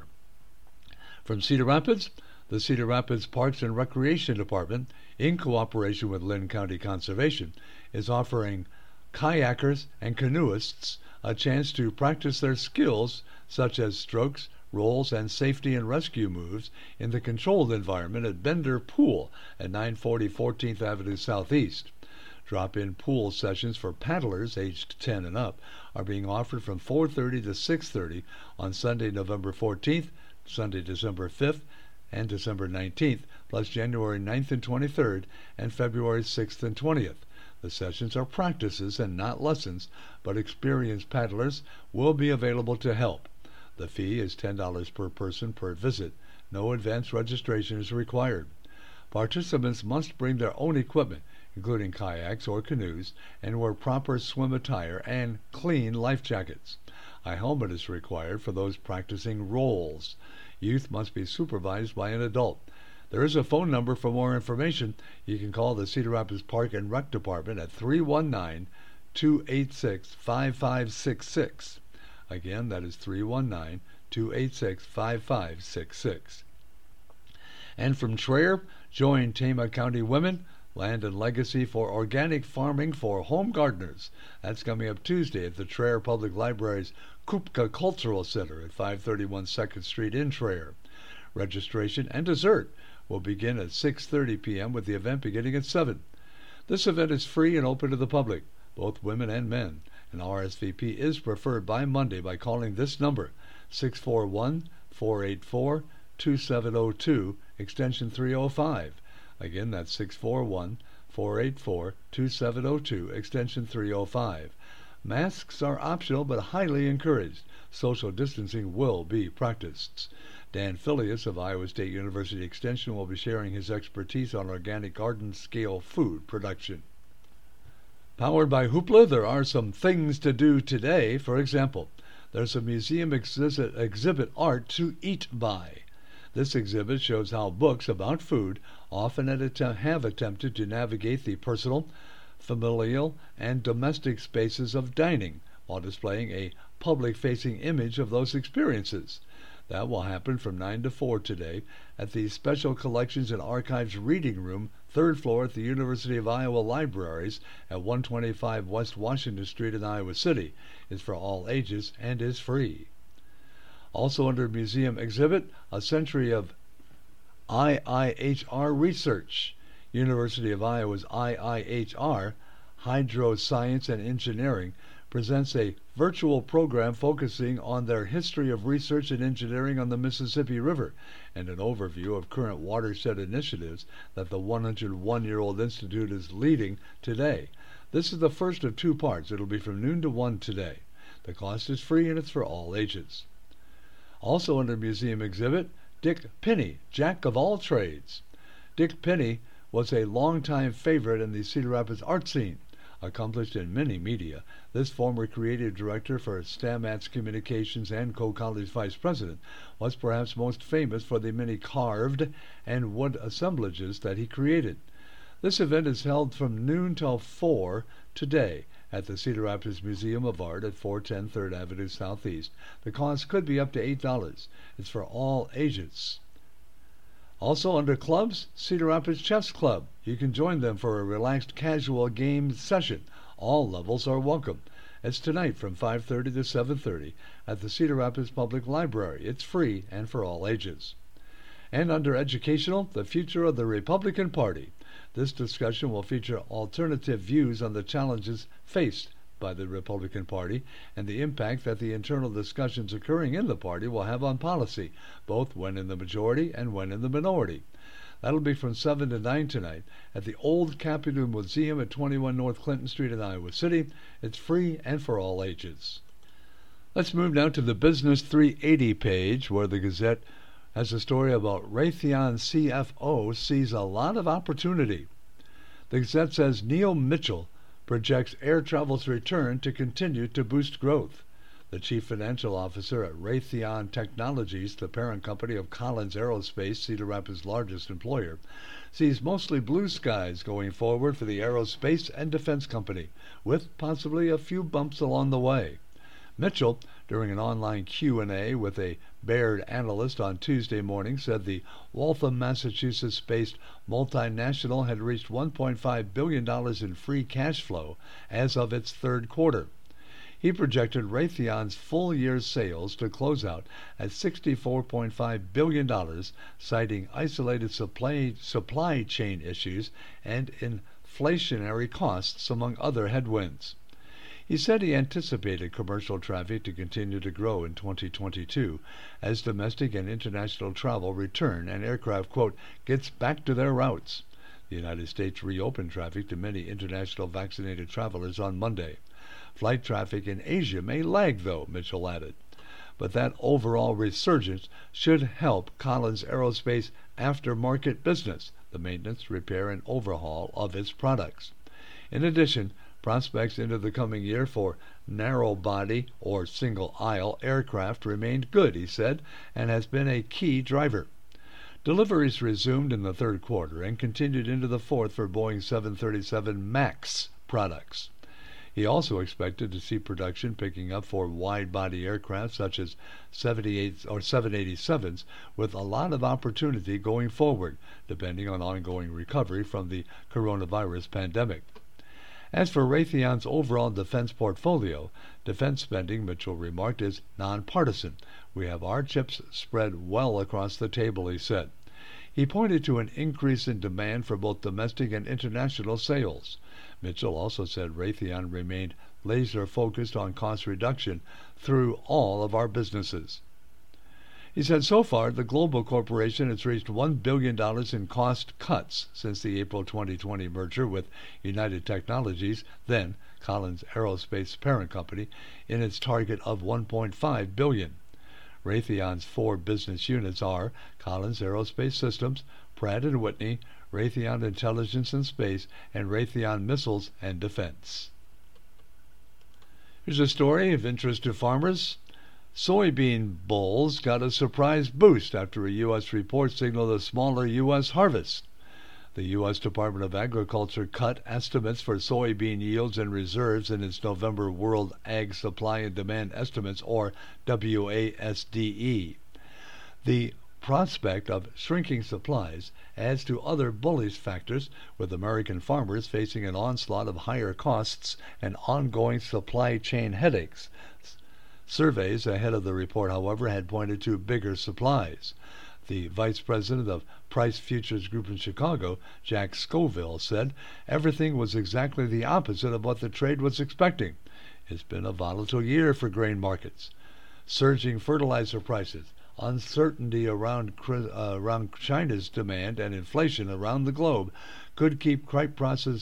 From Cedar Rapids, the Cedar Rapids Parks and Recreation Department, in cooperation with Lynn County Conservation, is offering kayakers and canoeists a chance to practice their skills such as strokes, rolls, and safety and rescue moves in the controlled environment at Bender Pool at 940 14th Avenue Southeast. Drop-in pool sessions for paddlers aged 10 and up are being offered from 4:30 to 6:30 on Sunday, November 14th, Sunday, December 5th, and December 19th, plus January 9th and 23rd, and February 6th and 20th. The sessions are practices and not lessons, but experienced paddlers will be available to help. The fee is $10 per person per visit. No advance registration is required. Participants must bring their own equipment, including kayaks or canoes, and wear proper swim attire and clean life jackets. A helmet is required for those practicing rolls. Youth must be supervised by an adult. There is a phone number for more information. You can call the Cedar Rapids Park and Rec Department at 319-286-5566. Again, that is 319-286-5566. And from Traer, join Tama County Women, Land and Legacy for Organic Farming for Home Gardeners. That's coming up Tuesday at the Traer Public Library's Kupka Cultural Center at 531 2nd Street in Traer. Registration and dessert will begin at 6:30 p.m. with the event beginning at 7. This event is free and open to the public, both women and men. An RSVP is preferred by Monday by calling this number, 641-484-2702, extension 305. Again, that's 641-484-2702, 484-2702, extension 305. Masks are optional but highly encouraged. Social distancing will be practiced. Dan Filius of Iowa State University Extension will be sharing his expertise on organic garden-scale food production. Powered by Hoopla, there are some things to do today. For example, there's a museum exhibit Art to Eat By. This exhibit shows how books about food often have attempted to navigate the personal, familial, and domestic spaces of dining while displaying a public-facing image of those experiences. That will happen from 9 to 4 today at the Special Collections and Archives Reading Room, 3rd floor at the University of Iowa Libraries at 125 West Washington Street in Iowa City. It's for all ages and is free. Also under Museum Exhibit, a century of IIHR research. University of Iowa's IIHR, Hydro Science and Engineering, presents a virtual program focusing on their history of research and engineering on the Mississippi River and an overview of current watershed initiatives that the 101-year-old institute is leading today. This is the first of 2 parts. It'll be from noon to 1 today. The cost is free and it's for all ages. Also under Museum Exhibit, Dick Pinney, Jack of all trades. Dick Pinney was a longtime favorite in the Cedar Rapids art scene. Accomplished in many media, this former creative director for Stamats Communications and Co-College Vice President was perhaps most famous for the many carved and wood assemblages that he created. This event is held from noon till 4 today at the Cedar Rapids Museum of Art at 410 3rd Avenue Southeast. The cost could be up to $8. It's for all ages. Also under clubs, Cedar Rapids Chess Club. You can join them for a relaxed casual game session. All levels are welcome. It's tonight from 5:30 to 7:30 at the Cedar Rapids Public Library. It's free and for all ages. And under educational, the future of the Republican Party. This discussion will feature alternative views on the challenges faced by the Republican Party and the impact that the internal discussions occurring in the party will have on policy, both when in the majority and when in the minority. That'll be from 7 to 9 tonight at the Old Capitol Museum at 21 North Clinton Street in Iowa City. It's free and for all ages. Let's move now to the Business 380 page, where the Gazette has a story about Raytheon CFO sees a lot of opportunity. The Gazette says Neil Mitchell projects air travel's return to continue to boost growth. The chief financial officer at Raytheon Technologies, the parent company of Collins Aerospace, Cedar Rapids' largest employer, sees mostly blue skies going forward for the aerospace and defense company, with possibly a few bumps along the way. Mitchell, during an online Q&A with a Baird analyst on Tuesday morning, said the Waltham, Massachusetts-based multinational had reached $1.5 billion in free cash flow as of its 3rd quarter. He projected Raytheon's full-year sales to close out at $64.5 billion, citing isolated supply chain issues and inflationary costs, among other headwinds. He said he anticipated commercial traffic to continue to grow in 2022 as domestic and international travel return and aircraft, quote, gets back to their routes. The United States reopened traffic to many international vaccinated travelers on Monday. Flight traffic in Asia may lag, though, Mitchell added. But that overall resurgence should help Collins Aerospace aftermarket business, the maintenance, repair, and overhaul of its products. In addition, prospects into the coming year for narrow-body or single-aisle aircraft remained good, he said, and has been a key driver. Deliveries resumed in the 3rd quarter and continued into the 4th for Boeing 737 MAX products. He also expected to see production picking up for wide-body aircraft such as 787s, with a lot of opportunity going forward, depending on ongoing recovery from the coronavirus pandemic. As for Raytheon's overall defense portfolio, defense spending, Mitchell remarked, is nonpartisan. We have our chips spread well across the table, he said. He pointed to an increase in demand for both domestic and international sales. Mitchell also said Raytheon remained laser-focused on cost reduction through all of our businesses. He said so far the global corporation has reached $1 billion in cost cuts since the April 2020 merger with United Technologies, then Collins Aerospace parent company, in its target of $1.5 billion. Raytheon's 4 business units are Collins Aerospace Systems, Pratt & Whitney, Raytheon Intelligence and Space, and Raytheon Missiles and Defense. Here's a story of interest to farmers. Soybean bulls got a surprise boost after a U.S. report signaled a smaller U.S. harvest. The U.S. Department of Agriculture cut estimates for soybean yields and reserves in its November World Ag Supply and Demand Estimates, or WASDE. The prospect of shrinking supplies adds to other bullish factors, with American farmers facing an onslaught of higher costs and ongoing supply chain headaches. Surveys ahead of the report, however, had pointed to bigger supplies. The vice president of Price Futures Group in Chicago, Jack Scoville, said everything was exactly the opposite of what the trade was expecting. It's been a volatile year for grain markets. Surging fertilizer prices, uncertainty around China's demand, and inflation around the globe could keep crop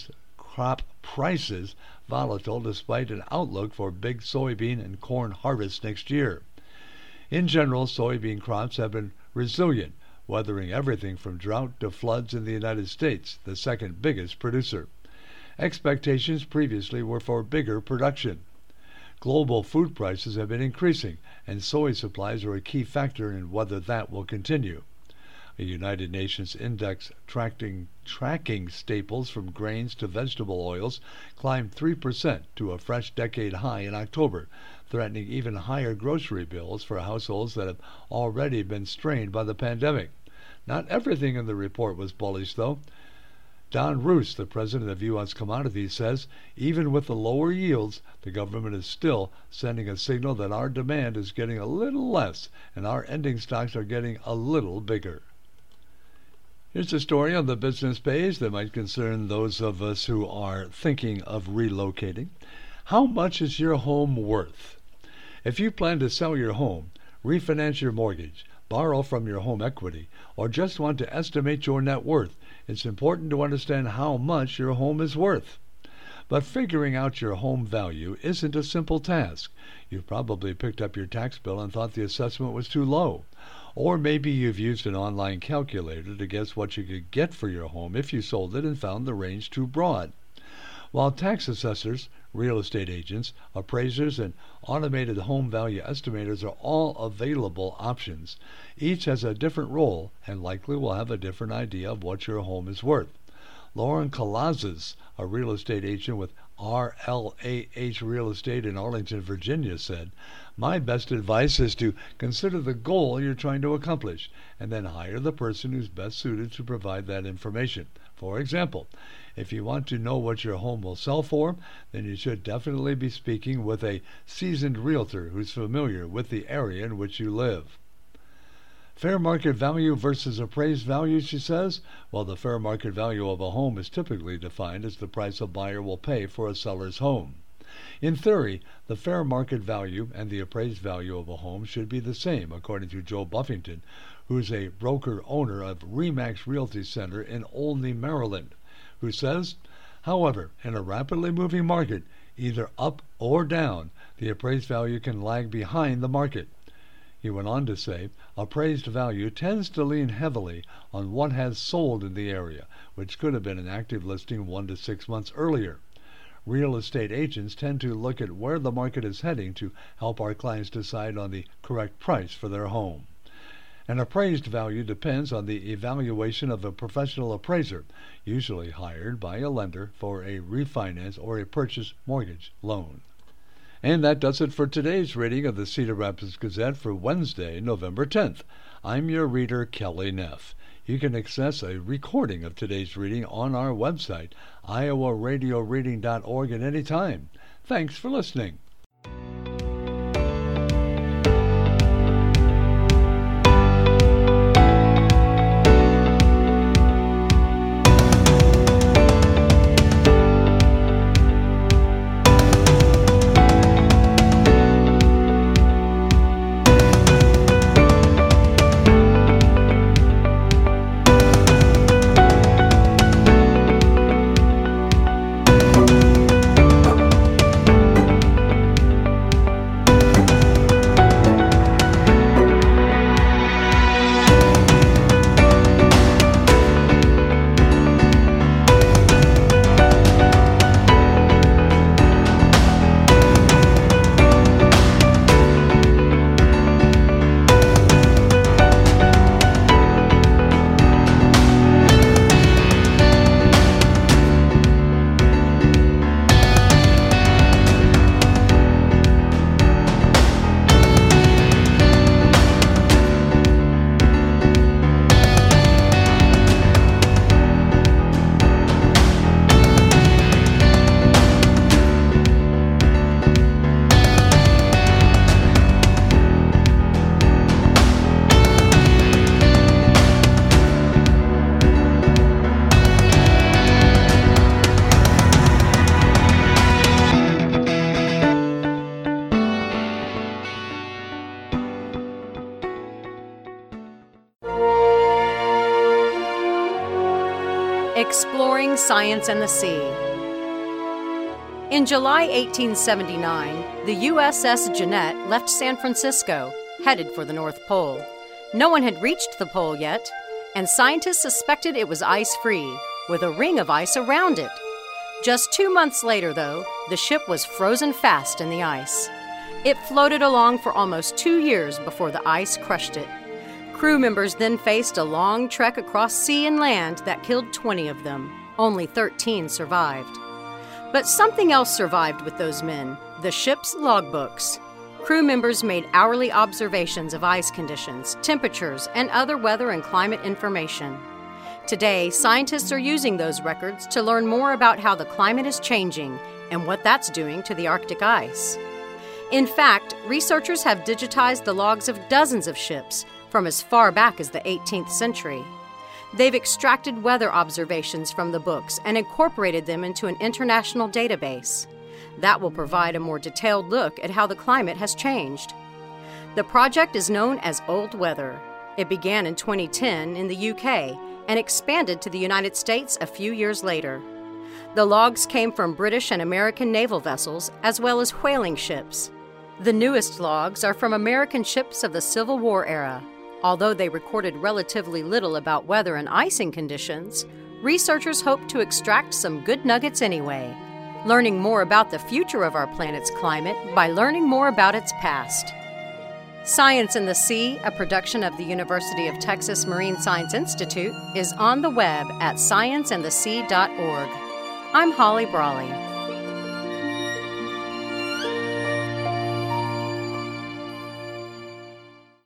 prices volatile despite an outlook for big soybean and corn harvests next year. In general, soybean crops have been resilient, weathering everything from drought to floods in the United States, the second biggest producer. Expectations previously were for bigger production. Global food prices have been increasing, and soy supplies are a key factor in whether that will continue. A United Nations index tracking staples from grains to vegetable oils climbed 3% to a fresh decade high in October, threatening even higher grocery bills for households that have already been strained by the pandemic. Not everything in the report was bullish, though. Don Roos, the president of U.S. Commodities, says even with the lower yields, the government is still sending a signal that our demand is getting a little less and our ending stocks are getting a little bigger. Here's a story on the business page that might concern those of us who are thinking of relocating. How much is your home worth? If you plan to sell your home, refinance your mortgage, borrow from your home equity, or just want to estimate your net worth, it's important to understand how much your home is worth. But figuring out your home value isn't a simple task. You've probably picked up your tax bill and thought the assessment was too low. Or maybe you've used an online calculator to guess what you could get for your home if you sold it and found the range too broad. While tax assessors, real estate agents, appraisers, and automated home value estimators are all available options, each has a different role and likely will have a different idea of what your home is worth. Lauren Calazes, a real estate agent with RLAH Real Estate in Arlington, Virginia, said, "My best advice is to consider the goal you're trying to accomplish and then hire the person who's best suited to provide that information. For example, if you want to know what your home will sell for, then you should definitely be speaking with a seasoned realtor who's familiar with the area in which you live." Fair market value versus appraised value, she says. Well, the fair market value of a home is typically defined as the price a buyer will pay for a seller's home. In theory, the fair market value and the appraised value of a home should be the same, according to Joe Buffington, who's a broker-owner of Remax Realty Center in Olney, Maryland, who says, however, in a rapidly moving market, either up or down, the appraised value can lag behind the market. He went on to say, appraised value tends to lean heavily on what has sold in the area, which could have been an active listing 1 to 6 months earlier. Real estate agents tend to look at where the market is heading to help our clients decide on the correct price for their home. An appraised value depends on the evaluation of a professional appraiser, usually hired by a lender for a refinance or a purchase mortgage loan. And that does it for today's reading of the Cedar Rapids Gazette for Wednesday, November 10th. I'm your reader, Kelly Neff. You can access a recording of today's reading on our website, iowaradioreading.org, at any time. Thanks for listening. Exploring Science and the Sea. In July 1879, the USS Jeannette left San Francisco, headed for the North Pole. No one had reached the pole yet, and scientists suspected it was ice-free, with a ring of ice around it. Just 2 months later, though, the ship was frozen fast in the ice. It floated along for almost 2 years before the ice crushed it. Crew members then faced a long trek across sea and land that killed 20 of them. Only 13 survived. But something else survived with those men: the ship's logbooks. Crew members made hourly observations of ice conditions, temperatures, and other weather and climate information. Today, scientists are using those records to learn more about how the climate is changing and what that's doing to the Arctic ice. In fact, researchers have digitized the logs of dozens of ships from as far back as the 18th century. They've extracted weather observations from the books and incorporated them into an international database. That will provide a more detailed look at how the climate has changed. The project is known as Old Weather. It began in 2010 in the UK and expanded to the United States a few years later. The logs came from British and American naval vessels as well as whaling ships. The newest logs are from American ships of the Civil War era. Although they recorded relatively little about weather and icing conditions, researchers hope to extract some good nuggets anyway, learning more about the future of our planet's climate by learning more about its past. Science and the Sea, a production of the University of Texas Marine Science Institute, is on the web at scienceandthesea.org. I'm Holly Brawley.